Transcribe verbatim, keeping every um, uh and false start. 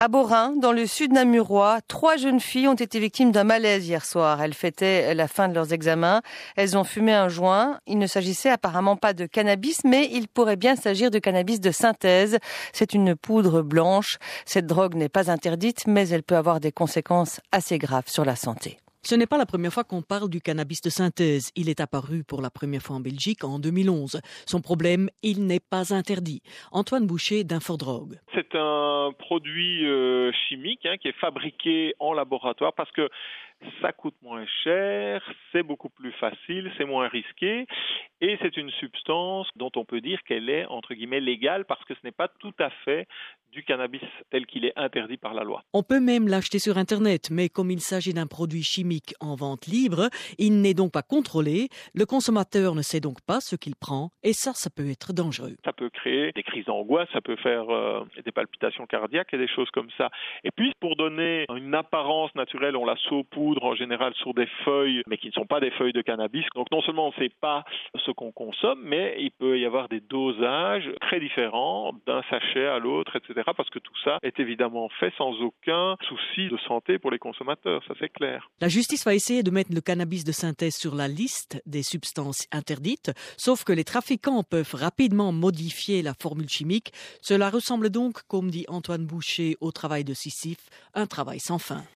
À Beaurain, dans le sud namurois, trois jeunes filles ont été victimes d'un malaise hier soir. Elles fêtaient la fin de leurs examens. Elles ont fumé un joint. Il ne s'agissait apparemment pas de cannabis, mais il pourrait bien s'agir de cannabis de synthèse. C'est une poudre blanche. Cette drogue n'est pas interdite, mais elle peut avoir des conséquences assez graves sur la santé. Ce n'est pas la première fois qu'on parle du cannabis de synthèse. Il est apparu pour la première fois en Belgique en deux mille onze. Son problème, il n'est pas interdit. Antoine Boucher d'Infodrogue. C'est un produit euh, chimique hein, qui est fabriqué en laboratoire parce que ça coûte moins cher, c'est beaucoup plus facile, c'est moins risqué et c'est une substance dont on peut dire qu'elle est entre guillemets légale parce que ce n'est pas tout à fait du cannabis tel qu'il est interdit par la loi. On peut même l'acheter sur Internet, mais comme il s'agit d'un produit chimique en vente libre, il n'est donc pas contrôlé. Le consommateur ne sait donc pas ce qu'il prend et ça, ça peut être dangereux. Ça peut créer des crises d'angoisse, ça peut faire euh, des palpitations cardiaques et des choses comme ça. Et puis, pour donner une apparence naturelle, on la saupoudre en général sur des feuilles, mais qui ne sont pas des feuilles de cannabis. Donc non seulement on ne sait pas ce qu'on consomme, mais il peut y avoir des dosages très différents d'un sachet à l'autre, et cetera. Parce que tout ça est évidemment fait sans aucun souci de santé pour les consommateurs, ça c'est clair. La justice va essayer de mettre le cannabis de synthèse sur la liste des substances interdites, sauf que les trafiquants peuvent rapidement modifier la formule chimique. Cela ressemble donc, comme dit Antoine Boucher, au travail de Sisyphe, un travail sans fin.